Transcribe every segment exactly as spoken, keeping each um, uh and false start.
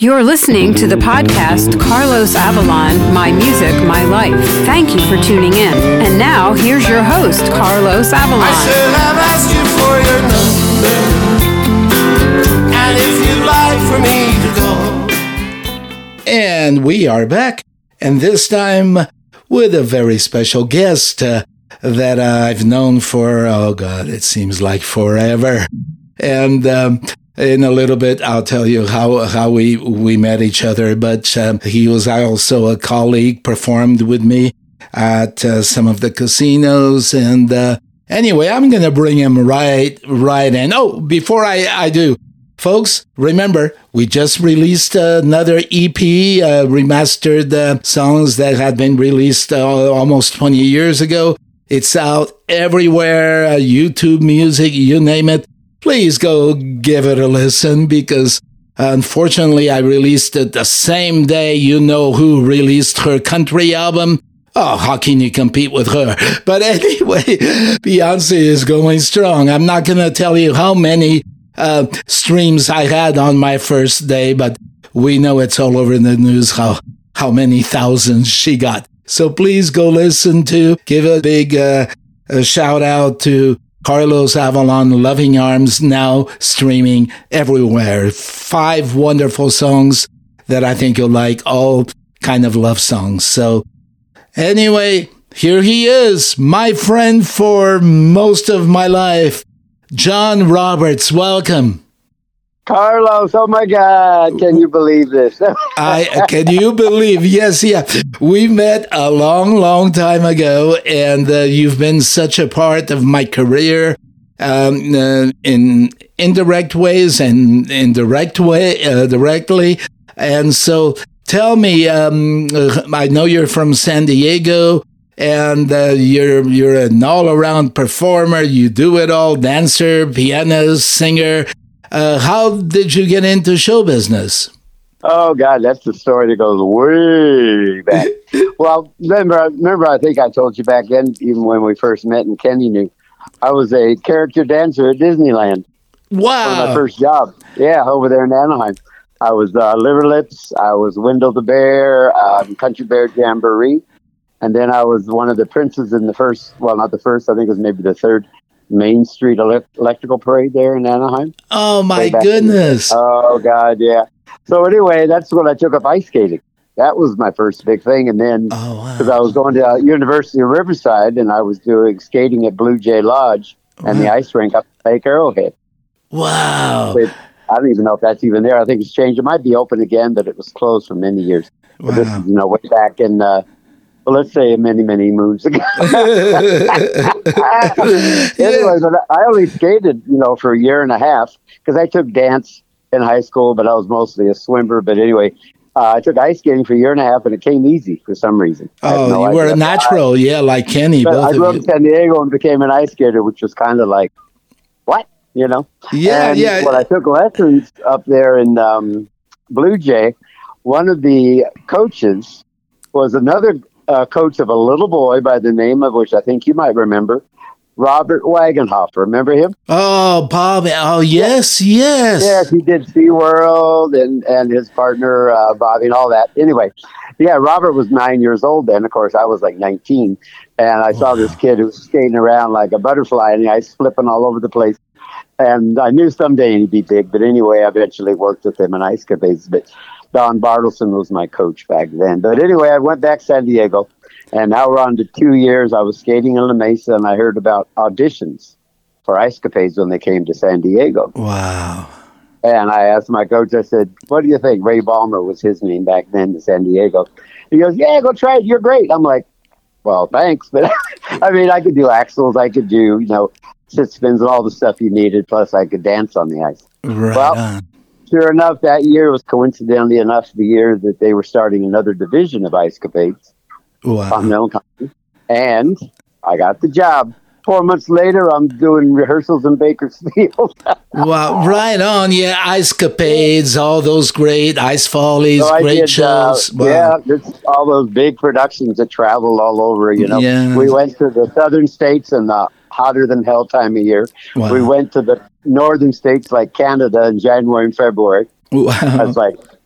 You're listening to the podcast Carlos Avalon, My Music, My Life. Thank you for tuning in. And now, here's your host, Carlos Avalon. I said I've asked you for your number, and if you'd like for me to go. And we are back, and this time with a very special guest uh, that uh, I've known for, oh God, it seems like forever. And um, in a little bit, I'll tell you how how we, we met each other. But um, he was also a colleague, performed with me at uh, some of the casinos. And uh, anyway, I'm going to bring him right right in. Oh, before I, I do, folks, remember, we just released another E P, uh, remastered uh, songs that had been released uh, almost twenty years ago. It's out everywhere, uh, YouTube Music, you name it. Please go give it a listen because unfortunately I released it the same day You Know Who released her country album. Oh, how can you compete with her? But anyway, Beyonce is going strong. I'm not going to tell you how many uh, streams I had on my first day, but we know it's all over the news how, how many thousands she got. So please go listen to, give a big uh, a shout out to Carlos Avalon, Loving Arms, now streaming everywhere. Five wonderful songs that I think you'll like, all kind of love songs. So anyway, here he is, my friend for most of my life, John Roberts. Welcome. Carlos, oh my God, can you believe this? I Can you believe? Yes, yeah. We met a long, long time ago, and uh, you've been such a part of my career um, uh, in indirect ways and in direct way, uh, directly. And so tell me, um, I know you're from San Diego, and uh, you're you're an all-around performer. You do it all, dancer, pianist, singer. Uh, how did you get into show business? Oh God, that's the story that goes way back. Well, remember, remember, I think I told you back then, even when we first met and Kenny knew, I was a character dancer at Disneyland. Wow. For my first job. Yeah, over there in Anaheim. I was uh, Liver Lips, I was Wendell the Bear, um, Country Bear Jamboree, and then I was one of the princes in the first, well, not the first, I think it was maybe the third Main Street elect- electrical parade there in Anaheim. Oh my goodness. The, oh God, yeah. So anyway, that's when I took up ice skating. That was my first big thing. And then, because oh, wow. I was going to uh, University of Riverside and I was doing skating at Blue Jay Lodge and wow. the ice rink up at Lake Arrowhead. Wow. It, I don't even know if that's even there. I think it's changed. It might be open again, but it was closed for many years. Wow. But this is, you know, way back in, uh, well, let's say many, many moons ago. Anyway, but I only skated, you know, for a year and a half because I took dance in high school, but I was mostly a swimmer. But anyway, uh, I took ice skating for a year and a half, and it came easy for some reason. Oh, no you were idea. a natural, I, yeah, like Kenny. Both I grew of up in San Diego and became an ice skater, which was kind of like, what, you know? Yeah, and yeah. When I took lessons up there in um, Blue Jay, one of the coaches was another Uh, coach of a little boy by the name of, which I think you might remember, Robert Wagenhofer. Remember him? Oh, Bob. Oh, yes, yes. Yes, he did SeaWorld and, and his partner, uh, Bobby, and all that. Anyway, yeah, Robert was nine years old then. Of course, I was like nineteen. And I saw wow. this kid who was skating around like a butterfly in the ice, flipping all over the place. And I knew someday he'd be big. But anyway, I eventually worked with him in ice capades. But Don Bartleson was my coach back then. But anyway, I went back to San Diego, and now we're on to two years. I was skating in La Mesa, and I heard about auditions for Ice Capades when they came to San Diego. Wow. And I asked my coach, I said, what do you think? Ray Ballmer was his name back then to San Diego. He goes, yeah, go try it. You're great. I'm like, well, thanks. But I mean, I could do axles. I could do, you know, sit spins and all the stuff you needed. Plus, I could dance on the ice. Right well, on. Sure enough, that year was coincidentally enough the year that they were starting another division of Ice Capades. Wow. Continental Company. And I got the job. Four months later, I'm doing rehearsals in Bakersfield. Wow, right on. Yeah, Ice Capades, all those great Ice Follies, so great did, shows. Uh, wow. Yeah, just all those big productions that travel all over, you know. Yeah. We went to the southern states in the hotter than hell time of year. Wow. We went to the northern states like Canada in January and February. Wow. I was like,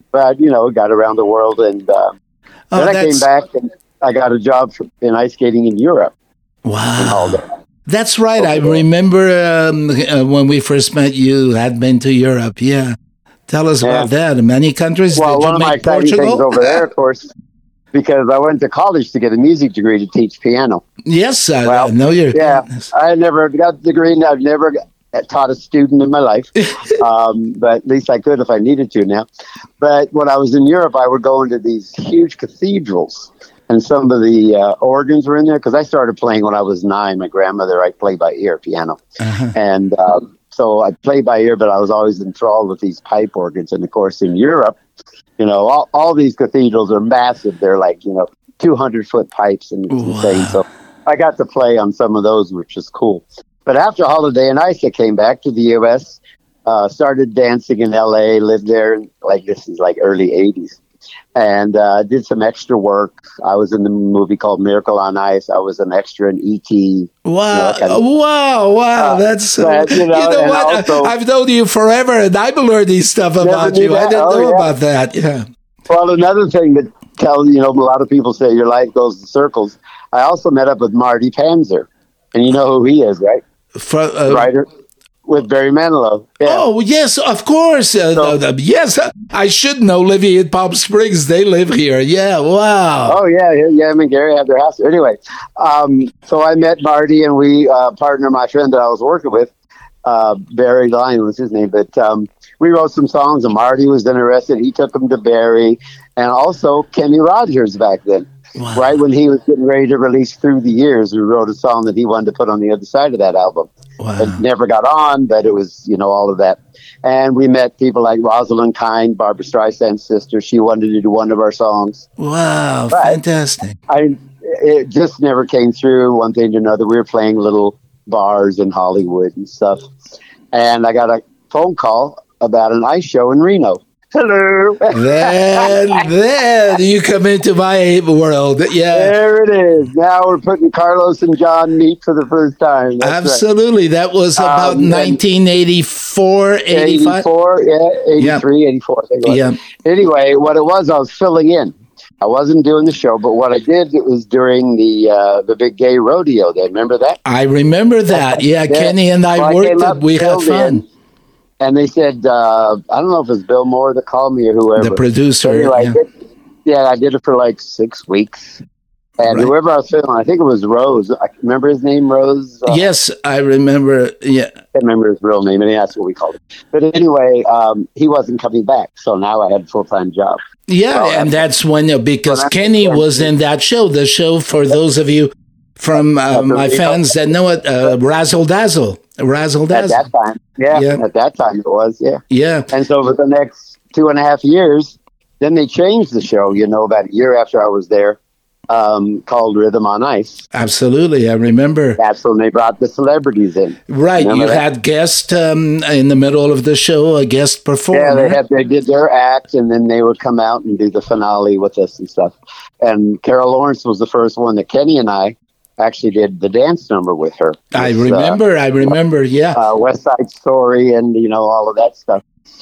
but you know, got around the world, and uh, Oh, then I that's- came back and I got a job for, in ice skating in Europe. And all Wow. that. That's right. I remember um, uh, when we first met, you had been to Europe. Yeah. Tell us Yeah. about that. Many countries. Well, Did one you of my make exciting Portugal? things over there, of course, because I went to college to get a music degree to teach piano. Yes, I, Well, I know you're. Yeah, I never got the degree, and I've never got- taught a student in my life, um, but at least I could if I needed to now. But when I was in Europe, I would go into these huge cathedrals, and some of the uh, organs were in there, because I started playing when I was nine. My grandmother, I played by ear piano. Uh-huh. And um, so I played by ear, but I was always enthralled with these pipe organs. And of course, in Europe, you know, all, all these cathedrals are massive. They're like, you know, two hundred foot pipes, and it's Wow. insane. So I got to play on some of those, which is cool. But after Holiday in Ice, I came back to the U S, uh, started dancing in L A, lived there, like this is like early eighties. And uh, did some extra work. I was in the movie called Miracle on Ice. I was an extra in E T Wow! kind of- wow! Wow! Uh, That's so, but, you you know, know, and what? also- I've known you forever, and I've learned these stuff about knew you. I that? didn't Oh, know yeah. about that. Yeah. Well, another thing that tells, you know, a lot of people say your life goes in circles. I also met up with Marty Panzer. And you know who he is, right? For, uh, Writer with Barry Manilow. Yeah. Oh yes, of course. Uh, So- the- the- yes, I should know. Living in Palm Springs, they live here. Yeah. Wow. Oh, yeah. Yeah, yeah, him and Gary had their house. Anyway, um, so I met Marty, and we uh, partner, my friend that I was working with, uh, Barry Lyon was his name, but um, we wrote some songs, and Marty was interested. He took them to Barry, and also Kenny Rogers back then. Wow. Right when he was getting ready to release Through the Years, we wrote a song that he wanted to put on the other side of that album. Wow. It never got on, but it was, you know, all of that. And we met people like Rosalind Kind, Barbara Streisand's sister. She wanted to do one of our songs. Wow. Right. Fantastic. I It just never came through, one thing to another. We were playing little bars in Hollywood and stuff. And I got a phone call about an ice show in Reno. Hello. Then, then you come into my world. Yeah. There it is. Now we're putting Carlos and John meet for the first time. That's right. Absolutely. That was about Um, and- nineteen eighty-four, eighty-five. eighty-four, yeah, eighty-three, eighty-four. I think it was. Yeah. Anyway, what it was, I was filling in. I wasn't doing the show, but what I did, it was during the uh, the big gay rodeo day. Remember that? I remember that. Yeah, Yeah. Kenny and I Well, I worked came it. up, We had filled fun. in, and they said, uh, I don't know if it was Bill Moore that called me or whoever. The producer. But anyway, yeah. I did, yeah, I did it for like six weeks. And Right. whoever I was filling, I think it was Rose. I remember his name, Rose. Uh, Yes, I remember. Yeah. I can't remember his real name, and that's what we called it. But anyway, um, he wasn't coming back, so now I had a full time job. Yeah, Well, and that's when, uh, because well, that's- Kenny was in that show. The show, for those of you from uh, my fans that know it, uh, Razzle Dazzle. Razzle At Dazzle. that time, yeah, Yeah. at that time it was, yeah. Yeah. And so for the next two and a half years, then they changed the show. You know, about a year after I was there, um, called Rhythm on Ice. Absolutely. I remember. That's when they brought the celebrities in. Right. Remember You that? had guest um, in the middle of the show, a guest performer. Yeah, they had they did their act, and then they would come out and do the finale with us and stuff. And Carol Lawrence was the first one that Kenny and I actually did the dance number with her. I It's, uh, remember. I remember. Yeah. uh, West Side Story, and you know all of that stuff.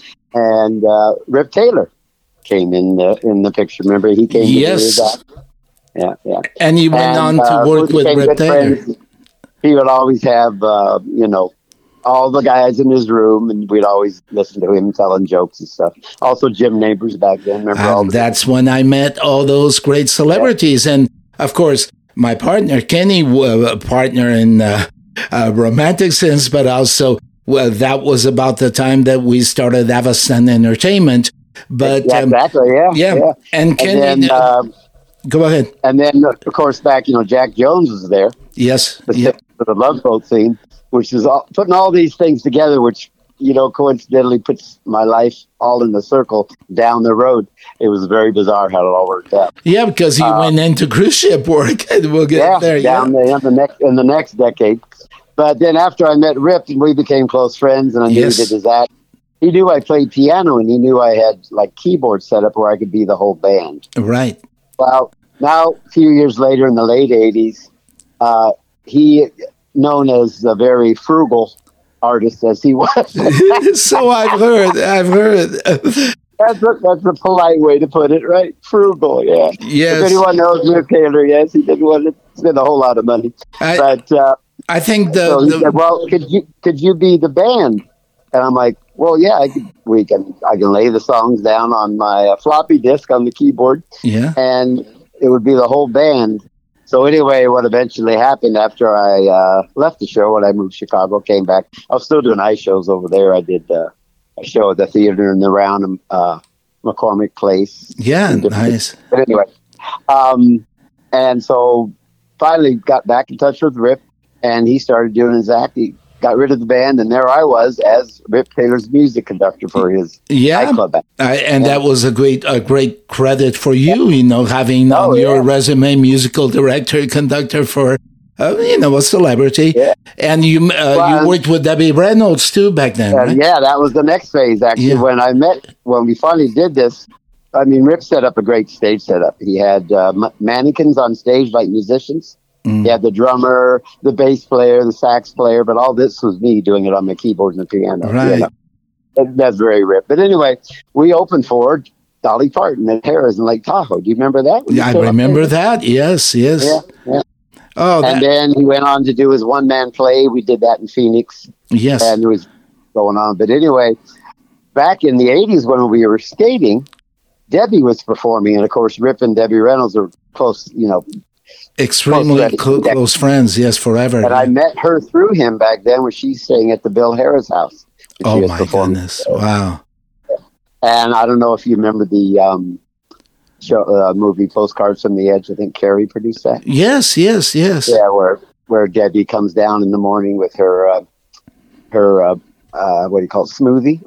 And uh, Rip Taylor came in the in the picture. Remember, he came. Yes. To do that. Yeah, yeah. And you went And, on to uh, work we with became Rip good Taylor. friends. He would always have, uh, you know, all the guys in his room, and we'd always listen to him telling jokes and stuff. Also, Jim Neighbors back then. Remember all And the that's when I met all those great celebrities. And of course, my partner, Kenny, uh, a partner in uh, uh, romantic sense, but also, well, that was about the time that we started Avastan Entertainment. But yeah, um, exactly, yeah, yeah. yeah. And Kenny, And then, uh, um, go ahead. and then, of course, back, you know, Jack Jones was there. Yes. the, Yeah. for the Love Boat theme, which is all, putting all these things together, which, you know, coincidentally puts my life all in the circle down the road. It was very bizarre how it all worked out. Yeah, because you Uh, went into cruise ship work, and we'll get Yeah, there. down Yeah. the, in the next in the next decade. But then after I met Rip, and we became close friends, and I knew Yes. he did his act. He knew I played piano, and he knew I had like keyboard set up where I could be the whole band. Right. Well, now a few years later, in the late eighties, uh, he, known as a very frugal artist as he was, So I've heard. I've heard. That's a, that's a polite way to put it, right? Frugal, yeah. Yes. If anyone knows Rip Taylor, yes, he didn't want to spend a whole lot of money. I, but uh, I think the, so he the said, well, could you could you be the band? And I'm like, well, yeah, I could, we can I can lay the songs down on my uh, floppy disk on the keyboard, yeah, and it would be the whole band. So anyway, what eventually happened after I uh, left the show, when I moved to Chicago, came back, I was still doing ice shows over there. I did uh, a show at the theater in the round uh, McCormick Place. Yeah, nice. But anyway, um, and so finally got back in touch with Rip, and he started doing his act. He got rid of the band, and there I was as Rip Taylor's music conductor for his yeah, nightclub band. I, and yeah. that was a great, a great credit for you. You know, having oh, on your yeah. resume musical director, conductor for. Uh, you know, a celebrity. Yeah. And you uh, well, you worked with Debbie Reynolds, too, back then, uh, right? Yeah, that was the next phase, actually. Yeah. When I met, when we finally did this, I mean, Rip set up a great stage setup. He had uh, m- mannequins on stage like musicians. Mm. He had the drummer, the bass player, the sax player, but all this was me doing it on my keyboard and the piano. Right. You know? that, that's very Rip. But anyway, we opened for Dolly Parton at Harrah's in Lake Tahoe. Do you remember that? Yeah, I remember that. Yes, yes. Yeah, yeah. Oh, and that... then he went on to do his one-man play. We did that in Phoenix. Yes. And it was going on. But anyway, back in the eighties when we were skating, Debbie was performing. And, of course, Rip and Debbie Reynolds are close, you know. Extremely close, cl- close friends, yes, forever. And yeah. I met her through him back then when she's staying at the Bill Harris house. Oh, my goodness. So, wow. And I don't know if you remember the... Um, Show, uh, movie Postcards from the Edge. I think Carrie produced that. Yes, yes, yes. Yeah, where where Debbie comes down in the morning with her uh, her uh, uh, what do you call it, smoothie?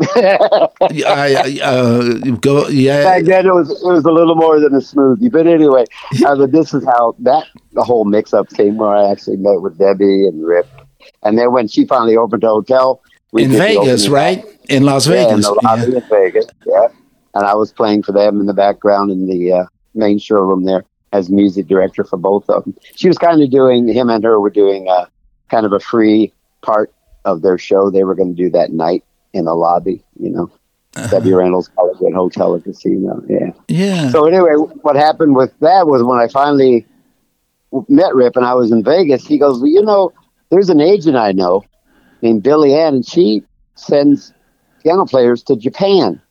I, uh, go, yeah. Back then it was it was a little more than a smoothie, but anyway, uh, but this is how that the whole mix up came, where I actually met with Debbie and Rip, and then when she finally opened the hotel we in Vegas, right? In Las yeah, Vegas, in the lobby yeah. in Vegas, yeah. And I was playing for them in the background in the uh, main showroom there as music director for both of them. She was kind of doing, him and her were doing uh, kind of a free part of their show. They were going to do that night in the lobby, you know. Uh-huh. Debbie Reynolds Hollywood Hotel and Casino, yeah. Yeah. So anyway, what happened with that was when I finally met Rip and I was in Vegas, he goes, well, you know, there's an agent I know named Billy Ann, and she sends piano players to Japan.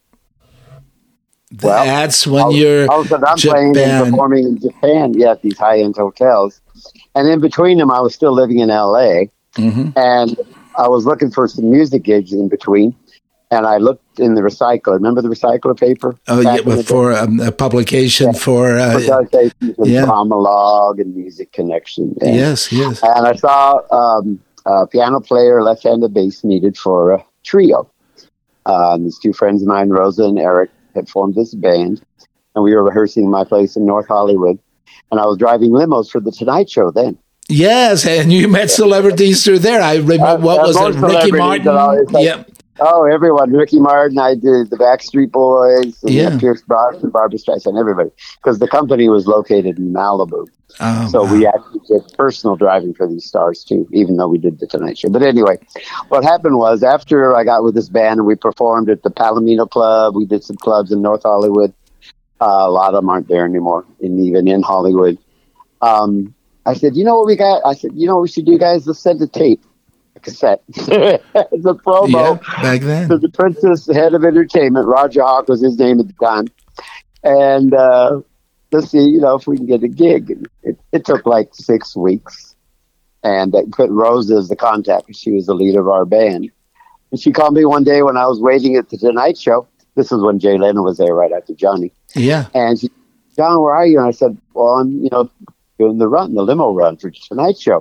Well, that's when all, you're all of a sudden I'm Japan. playing and performing in Japan, yeah, at these high-end hotels. And in between them, I was still living in L A, mm-hmm. and I was looking for some music gigs in between. And I looked in the recycler. Remember the recycler paper? Oh, yeah, but for um, a publication yeah. for... Uh, for yeah. Monologue and Music Connection. And, yes, yes. And I saw um, a piano player, left-handed bass needed for a trio. Um, these two friends of mine, Rosa and Eric, had formed this band, and we were rehearsing in my place in North Hollywood, and I was driving limos for the Tonight Show then. Yes, and you met celebrities through there. I remember, uh, what was it, Ricky Martin? Like, yeah. Oh, everyone. Ricky Martin, I did the Backstreet Boys, and yeah. Pierce Brosnan, Barbra Streisand, everybody, because the company was located in Malibu. Oh, so wow. we actually did personal driving for these stars, too, even though we did the Tonight Show. But anyway, what happened was after I got with this band and we performed at the Palomino Club, we did some clubs in North Hollywood. Uh, a lot of them aren't there anymore, and even in Hollywood. Um, I said, you know what we got? I said, you know what we should do, guys? Let's send a tape, a cassette. It's a promo. Yeah, back then. To the Princess Head of Entertainment. Roger Hawk was his name at the time. And... Uh, let's see, you know, if we can get a gig. It, it took like six weeks. And I put Rosa as the contact. She was the leader of our band. And she called me one day when I was waiting at the Tonight Show. This is when Jay Leno was there right after Johnny. Yeah. And she, John, where are you? And I said, well, I'm, you know, doing the run, the limo run for Tonight Show.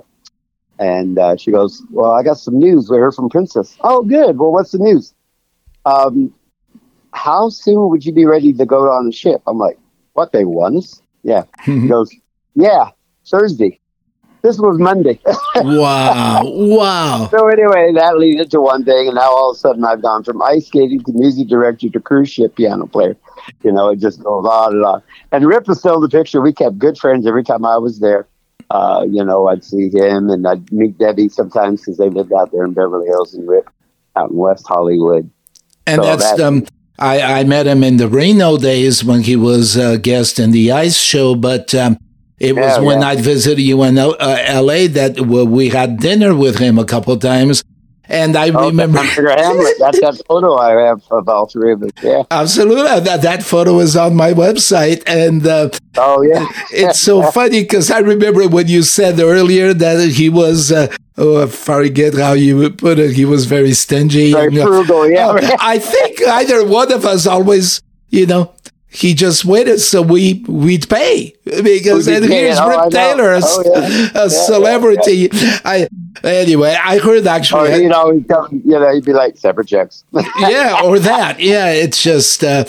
And uh, she goes, well, I got some news. We heard from Princess. Oh, good. Well, what's the news? Um, how soon would you be ready to go on the ship? I'm like, what, they won us? Yeah. He goes, yeah, Thursday. This was Monday. Wow. Wow. So anyway, that leads to one thing, and now all of a sudden I've gone from ice skating to music director to cruise ship piano player. You know, it just goes on and on. And Rip was still in the picture. We kept good friends every time I was there. Uh, you know, I'd see him, and I'd meet Debbie sometimes because they lived out there in Beverly Hills, and Rip out in West Hollywood. And so that's... that, um. I, I met him in the Reno days when he was a guest in the Ice Show, but um, it was Yeah, when yeah. I visited you in uh, L A that w- we had dinner with him a couple of times. And I Oh, remember Hamburger Hamlet. That's that photo I have of all three of us. Yeah. absolutely that, that photo is on my website, and uh, Oh, yeah. it's so funny because I remember when you said earlier that he was. Uh, Oh, I forget how you would put it. He was very stingy. Very and, uh, frugal, yeah. uh, I think either one of us always, you know, he just waited so we we'd pay because We'd be and here's paying. Oh, I Rip know. Taylor, a, Oh, yeah. a Yeah, celebrity. I anyway, I heard Or actually, he'd always come, you know, he'd be like, separate checks. yeah, or that, yeah. It's just uh, uh,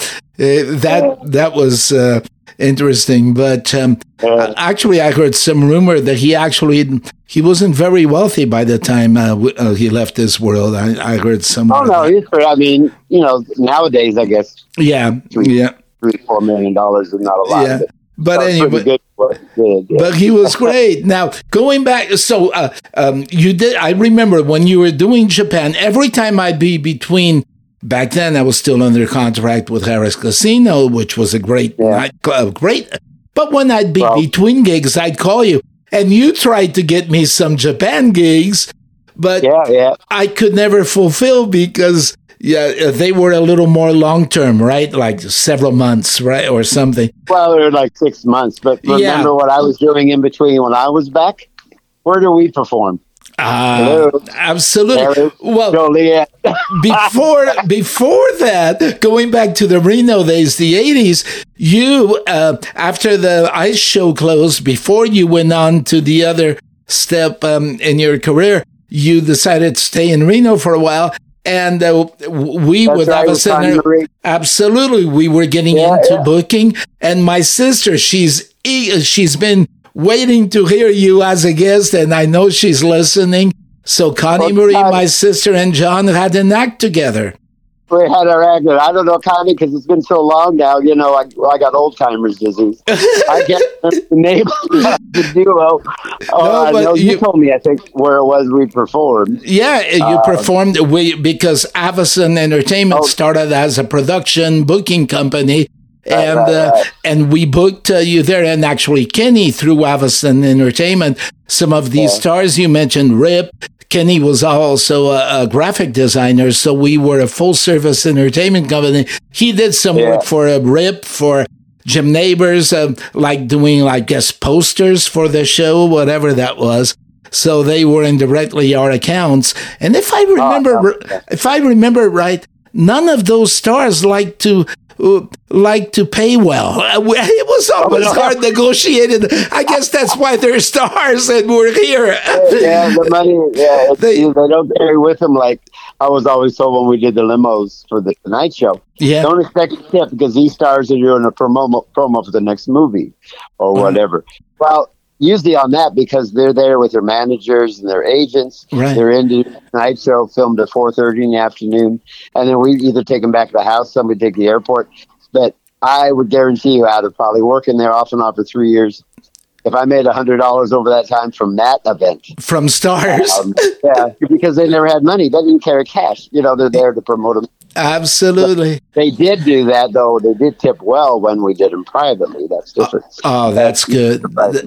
that that was. Uh, Interesting, but um, Yeah. actually, I heard some rumor that he actually he wasn't very wealthy by the time uh, w- uh, he left this world. I, I heard some. Oh, no. He's pretty, I mean, you know, nowadays, I guess, Yeah, yeah, three, four million dollars is not a lot. yeah. But But that's anyway, pretty good for what he did, yeah. but he was great. Now going back, so uh, um, you did. I remember when you were doing Japan. Every time I'd be between. Back then, I was still under contract with Harris Casino, which was a great Yeah. nightclub. Great. But when I'd be Well- between gigs, I'd call you. And you tried to get me some Japan gigs, but Yeah, yeah. I could never fulfill because yeah, they were a little more long term, right? Like several months, right? Or something. Well, they were like six months. But remember Yeah. what I was doing in between when I was back? Where do we perform? Uh, Hello. absolutely. Harris, Well, Joliet. before before that, going back to the Reno days, the eighties, you uh, after the Ice Show closed, before you went on to the other step um, in your career, you decided to stay in Reno for a while. And uh, we That's would right, have a with Connie center. Marie. Absolutely, we were getting Yeah, into yeah. booking, and my sister, she's e- she's been waiting to hear you as a guest, and I know she's listening. So Connie Well, Marie, Connie- my sister, and John had an act together. We had our act. I don't know, Connie, because it's been so long now. You know, I, I got old timers disease. I can't remember the name of the duo. Oh, No, I but know you, you- told me, I think, where it was we performed. Yeah, you Um, performed we, because Avison Entertainment Oh. started as a production booking company. And right, uh, right. and we booked uh, you there, and actually Kenny through Avison Entertainment. Some of these Yeah. stars you mentioned, Rip. Kenny was also a, a graphic designer, so we were a full service entertainment company. He did some Yeah. work for uh, Rip, for Jim Neighbors, uh, like doing like guest posters for the show, whatever that was. So they were indirectly our accounts. And if I remember, Oh, no. if I remember right, none of those stars like to uh, like to pay well. Uh, we- It was always no. hard negotiated. I guess that's why they're stars and we're here. Yeah, the money, yeah, it's, They- they, they don't carry with them. Like I was always told when we did the limos for the Tonight Show. Yeah. Don't expect a tip because these stars are doing a promo, promo for the next movie or Uh-huh. whatever. Well, usually on that because they're there with their managers and their agents. Right. They're into the Tonight Show, filmed at four thirty in the afternoon. And then we either take them back to the house, somebody take the airport. But I would guarantee you out of probably working there off and on for three years, if I made one hundred dollars over that time from that event, From stars. um, yeah, because they never had money. They didn't carry cash. You know, they're there to promote them. Absolutely. They did do that, though. They did tip well when we did them privately. That's different. Oh, that's good.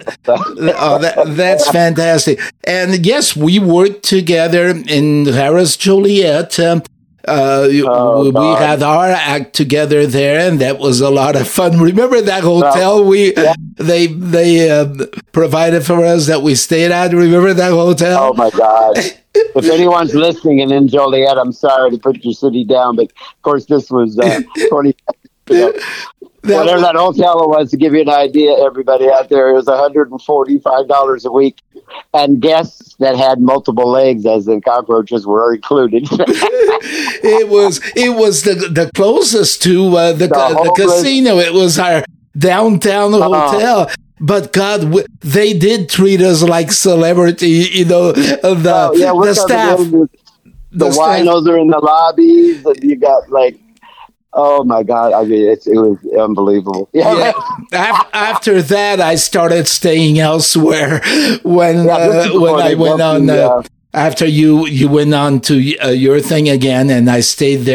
Oh, that, that's fantastic. And yes, we worked together in Harris Joliet. Um, uh, Oh, we God. had our act together there, and that was a lot of fun. Remember that hotel we yeah. they they uh, provided for us that we stayed at? Remember that hotel? Oh, my God. If anyone's listening and in Joliet, I'm sorry to put your city down, but of course, this was uh, twenty you know, That whatever was- that hotel was, to give you an idea, everybody out there, it was one hundred forty-five dollars a week. And guests that had multiple legs, as in cockroaches, were included. it was it was the the closest to uh, the The ca- the homeless- casino. It was our downtown hotel. But God, w- they did treat us like celebrity. You know, the Oh, yeah, we're the talking staff. The, the, the staff- winos are in the lobbies, and you got like, oh my God! I mean, it's, it was unbelievable. Yeah, Yeah. Af- After that, I started staying elsewhere. When Yeah, this uh, is before when I they went built on the, uh, uh, after you you went on to uh, your thing again, and I stayed there.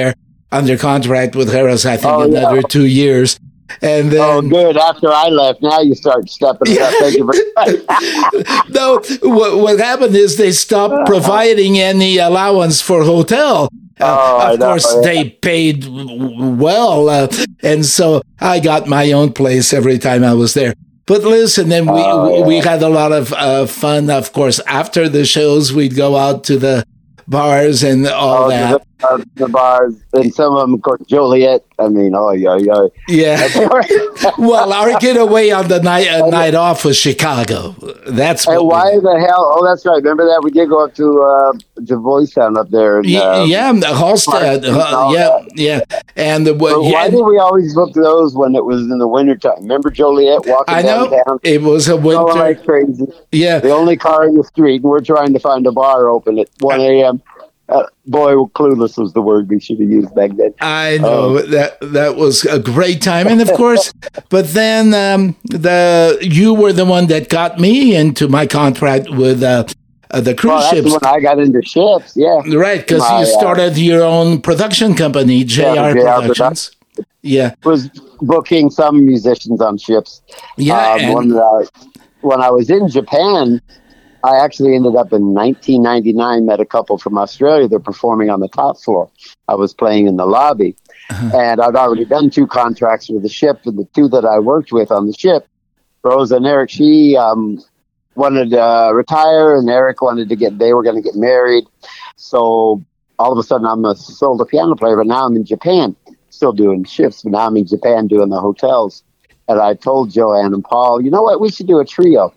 under contract with Harris, I think, Oh, yeah. another two years. And then, Oh, good. After I left, now you start stepping it up. Thank you very much. no, what, what happened is they stopped providing any allowance for hotel. Uh, Oh, I of know, course, yeah. they paid w- well, uh, and so I got my own place every time I was there. But listen, then we Oh, we yeah. had a lot of uh, fun. Of course, after the shows, we'd go out to the bars and all Oh, that. the, uh, the bars, and some of them, of course, Joliet. I mean, oh, yeah, yeah. Yeah. Well, our getaway on the night uh, night off was Chicago. That's what And we- why the hell? Oh, that's right. Remember that? We did go up to uh, to Voice Town up there. And, Y- uh, yeah, Halstead. Martin, uh, all yeah, yeah. And the but yeah, why did we always book those when it was in the wintertime? Remember Joliet walking I know downtown? it was a Going winter. like crazy. Yeah, The only car in the street, and we're trying to find a bar open at one a.m. Uh, boy, clueless was the word we should have used back then. I know that that was a great time, and of course, but then um, the you were the one that got me into my contract with uh, uh, the cruise Well, that's ships, when I got into ships, yeah. right? Because My, you uh, started your own production company, J R Yeah, J R Productions. Yeah, Was booking some musicians on ships. yeah, Um, and- when, uh, when I was in Japan, I actually ended up in nineteen ninety-nine, met a couple from Australia. They're performing on the top floor. I was playing in the lobby. Uh-huh. And I'd already done two contracts with the ship. And the two that I worked with on the ship, Rosa and Eric, she um, wanted to uh, retire, and Eric wanted to get, they were going to get married. So all of a sudden, I'm a solo piano player, but now I'm in Japan, still doing shifts. But now I'm in Japan doing the hotels. And I told Joanne and Paul, you know what, we should do a trio.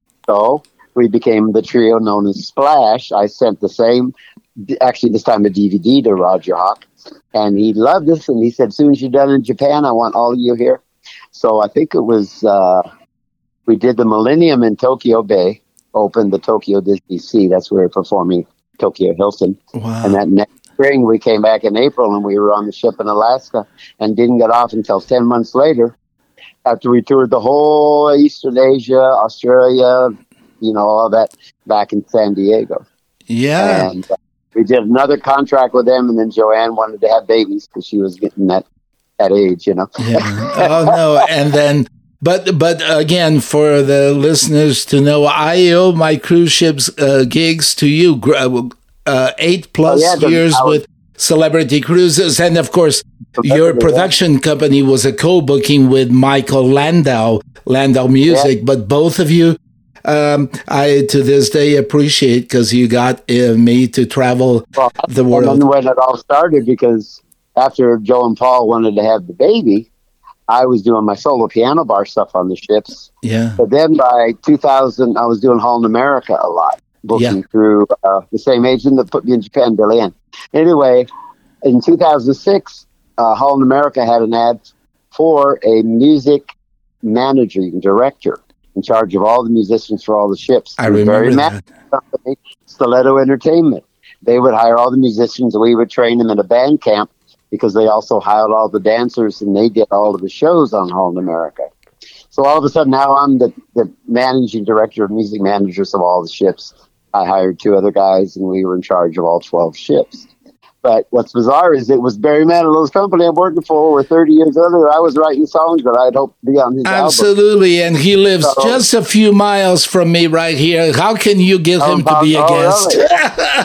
So we became the trio known as Splash. I sent the same, actually this time a D V D to Roger Hawk, and he loved us. And he said, as soon as you're done in Japan, I want all of you here. So I think it was, uh, we did the Millennium in Tokyo Bay, opened the Tokyo Disney Sea. That's where we're performing Tokyo Hilton. wow. And that next spring, we came back in April, and we were on the ship in Alaska and didn't get off until ten months later, after we toured the whole Eastern Asia, Australia, you know, all that back in San Diego. yeah. And uh, we did another contract with them, and then Joanne wanted to have babies because she was getting that, that age, you know. Yeah. Oh no, and then but but again, for the listeners to know, I owe my cruise ships uh, gigs to you. Gr- Uh, uh, eight plus Oh, yeah, the- years I was- with Celebrity Cruises, and of course, your Yeah. production company was a co-booking with Michael Landau, Landau Music. But both of you, um, I to this day appreciate because you got uh, me to travel Well, the and world. then when it all started, because after Joe and Paul wanted to have the baby, I was doing my solo piano bar stuff on the ships. Yeah, But then by two thousand, I was doing Holland America a lot, booking Yeah. through uh, the same agent that put me in Japan, Billy Ann. Anyway, in two thousand six, uh, Holland America had an ad for a music manager and director in charge of all the musicians for all the ships. I It was remember very that. massive company, Stiletto Entertainment. They would hire all the musicians, and we would train them in a band camp because they also hired all the dancers, and they did all of the shows on Holland America. So all of a sudden, now I'm the, the managing director of music managers of all the ships. I hired two other guys, and we were in charge of all twelve ships. But what's bizarre is it was Barry Manilow's company I'm working for over thirty years earlier. I was writing songs that I'd hoped to be on his album. absolutely. And he lives So- just a few miles from me right here. How can you get Oh, him to be a oh, guest? really?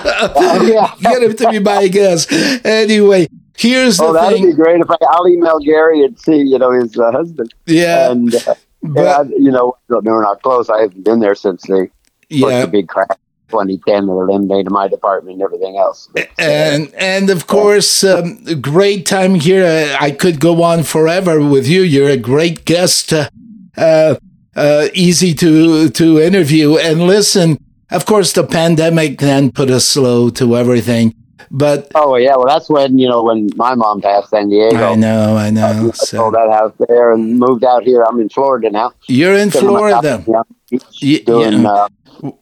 Oh, yeah. Get him to be my guest. Anyway, here's the Oh, that'd thing. be great if I, I'll email Gary and see, you know, his uh, husband. Yeah, And, uh, but yeah, you know, they're not close. I haven't been there since they pushed yeah, the big crash twenty ten that eliminated my department and everything else. But, uh, and and of course, um, great time here. Uh, I could go on forever with you. You're a great guest. Uh, uh, uh, easy to to interview and listen. Of course, the pandemic then put a slow to everything. But oh, yeah. Well, that's when, you know, when my mom passed San Diego. I know, I know. I So sold that house there and moved out here. I'm in Florida now. you're in Sitting on my Florida. top of the beach, Ye- doing yeah. uh,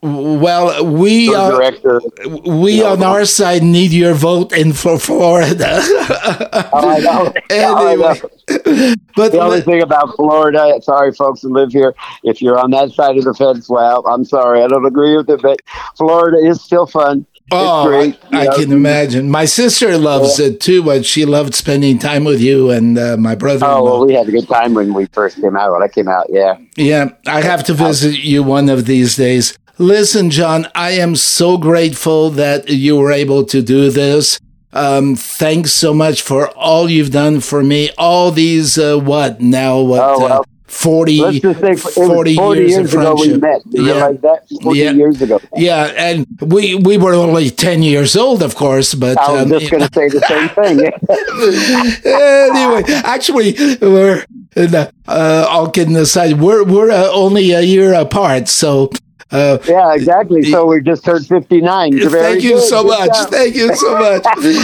Well, we tour are. director. We Yeah. on our side need your vote in for Florida. Oh, I know. Oh, I know. Anyway, but The only li- thing about Florida, sorry, folks who live here, if you're on that side of the fence, well, I'm sorry, I don't agree with it, but Florida is still fun. Oh, great, I, I you know. can imagine. My sister loves Yeah. it too, but she loved spending time with you and uh, my brother. Oh, well, we had a good time when we first came out. When I came out, yeah. Yeah, I have to visit you one of these days. Listen, John, I am so grateful that you were able to do this. Um, thanks so much for all you've done for me. All these, uh, what, now, what, Oh, well, uh, forty, Let's just say it was forty, forty years, years of ago we friendship. met. You Yeah. realize that? forty Yeah. years ago. Yeah, and we we were only ten years old, of course, but I was um, just going to say the same thing. anyway, actually, we're uh, all kidding aside, we're we're uh, only a year apart, so. Uh, Yeah, exactly. So we just turned fifty-nine. You're very Thank you good. so Good much. job. Thank you so much.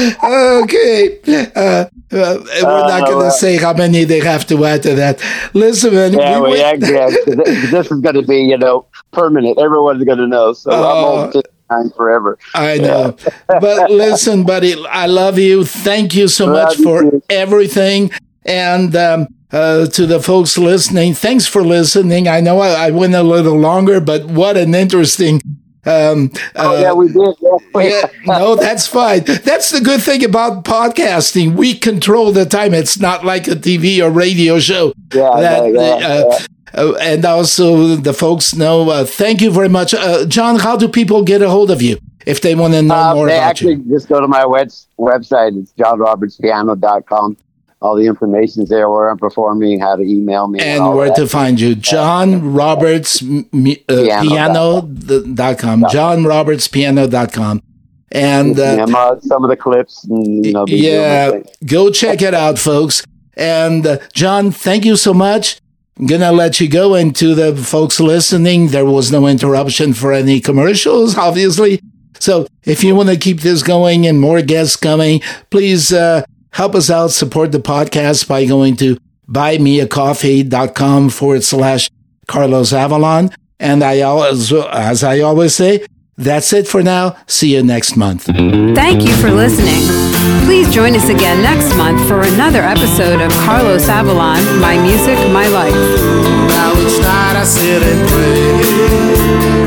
Okay. Uh, uh, we're not Uh, going to well. say how many they have to add to that. Listen, man. Yeah, we well, yeah, went- yeah. 'Cause This this is going to be, you know, permanent. Everyone's going to know. So I'm Oh. on fifty-nine forever. I know. But listen, buddy, I love you. Thank you so much Love you for too. everything. And um, uh, to the folks listening, thanks for listening. I know I, I went a little longer, but what an interesting. Um, Oh, uh, yeah, we did. Yeah. yeah, no, that's fine. That's the good thing about podcasting. We control the time. It's not like a T V or radio show. Yeah, That, yeah, yeah, uh, yeah. uh, and also, the folks know. Uh, thank you very much, uh, John. How do people get a hold of you if they want to know Uh, more they about actually you? just go to my web- website. It's john roberts piano dot com. All the information's there, where I'm performing, how to email me, And all where that. to find you? John Roberts m- uh, Piano Piano dot com. John Roberts Piano dot com. And uh, yeah, my- some of the clips, and, you know, they do yeah, everything. go check it out, folks. And uh, John, thank you so much. I'm gonna let you go. And to the folks listening, there was no interruption for any commercials, obviously. So if you want to keep this going and more guests coming, please uh, help us out, support the podcast by going to buymeacoffee.com forward slash Carlos Avalon. And I always, as I always say, that's it for now. See you next month. Thank you for listening. Please join us again next month for another episode of Carlos Avalon, My Music, My Life. Now each night I sit and pray.